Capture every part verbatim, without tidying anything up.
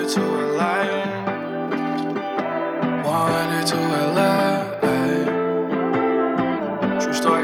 to L A. Wanted to L A. True story.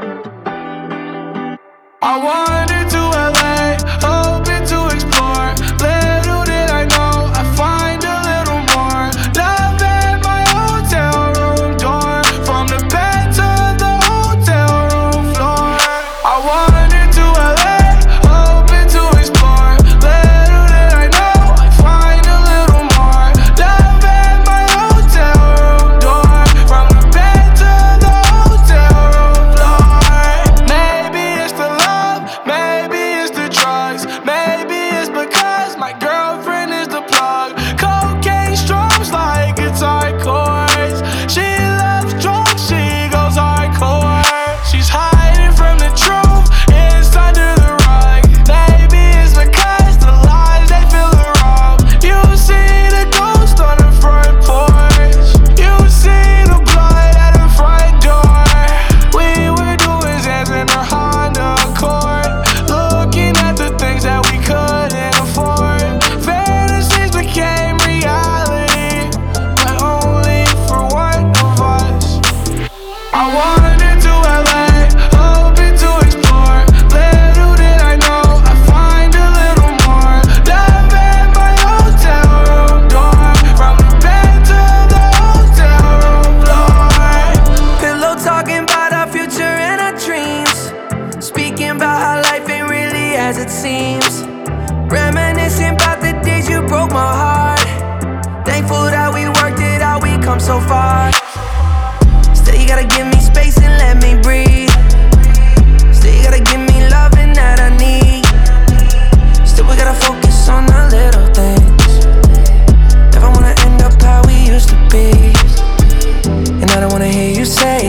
I wanted to L A, hoping to explore. Little did I know I'd find a little more. Love at my hotel room door, from the bed to the hotel room floor. I wanted to L A, hoping to explore. Little did I know I'd find a little more. Love at my hotel room door, from the bed to the hotel room floor. Maybe it's the love, maybe it's the drugs, maybe it's because my girlfriend is the plug. Cocaine strokes like guitar chords. She loves drugs, she goes hardcore. She's hiding from the truth, it's under the rug. Maybe it's because the lies, they feel her up. You see the ghost on the front porch, you see the blood at her front door. We were doing Zans in her Honda Accord, looking at the things that we couldn't afford. Fantasies became reality, but only for one of us. I wanted to L A, hoping to explore. Little did I know I'd find a little more. Love at my hotel room door, from the bed to the hotel room floor. Pillow talking about our future and our dreams, speaking about how life ain't really as it seems. Reminiscing about the days you broke my heart. Thankful that we worked it out, we come so far. Still you gotta give me space and let me breathe. Still you gotta give me loving that I need. Still we gotta focus on the little things. Never wanna end up how we used to be. And I don't wanna hear you say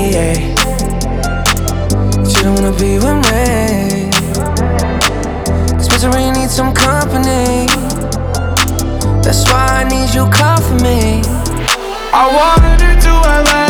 that you don't wanna be with me. Cause misery needs some company. That's why I need you, come for me. I wanted to L A,